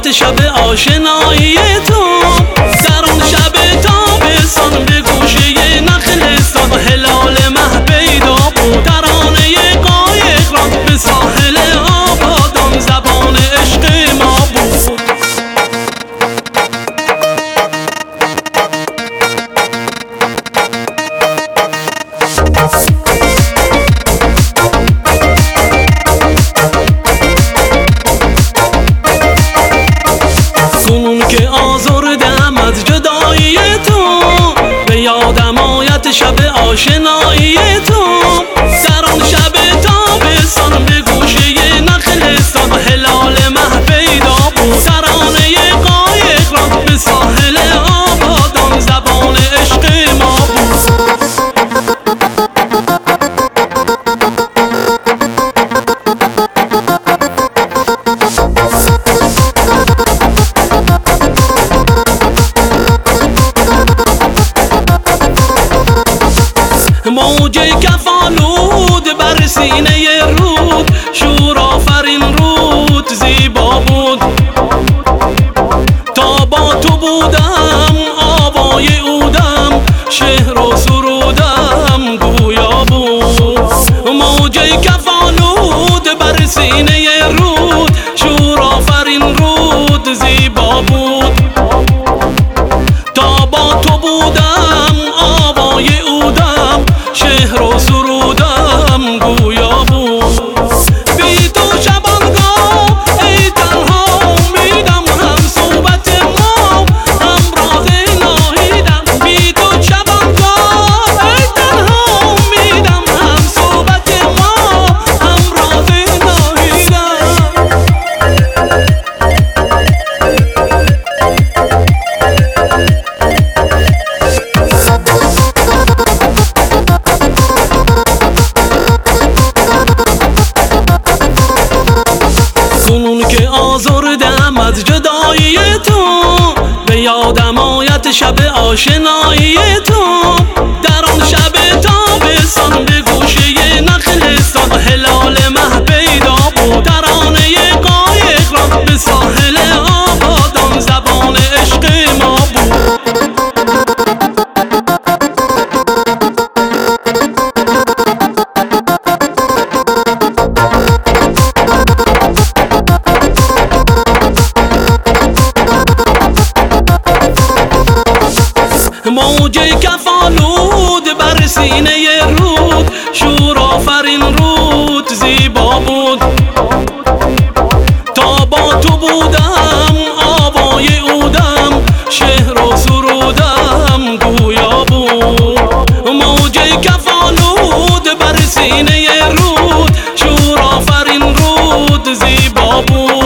دمایت شب آشنایی تو، در آن شب تابستان به گوشه نخلستان هلال مه پیدا بود. ترانه قایق را به ساحل آبادان زبان عشق ما بود. کنون که آزردم از جدایی تو، به یادم آید شب آشنایی تو، در آن شب تابستان به گوشه نخلستان هلال مه پیدا بود. ترانه قایق را به ساحل آبادان زبان عشق ما بود. موج کفالود بر سینه رود، شور آفرین رود زیبا بود. تا با تو بودم آوای عودم، شعر و سرودم گویا بود. موج کفالود بر سینه رود، شور آفرین رود زیبا بود. تا با تو بودم آوای عودم، شعر و سرودم گویا بود. بی تو شبانگاه ای تنها امیدم، هم صحبت ما همراه ناهیدم. بی تو شبانگاه ای تنها امیدم، هم صحبت ما همراه ناهیدم. کنون که آزردم از جدایی تو، به یادم آید شب آشنایی تو، در آن شب تابستان به گوشه نخلستان هلال مه پیدا بود. ترانه قایق را به ساحل آبادان زبان عشق ما بود. موج کفالود بر سینه رود، شور آفرین رود زیبا بود. تا با تو بودم آوای عودم، شعر و سرودم گویا بود. موج کفالود بر سینه رود، شور آفرین رود زیبا بود.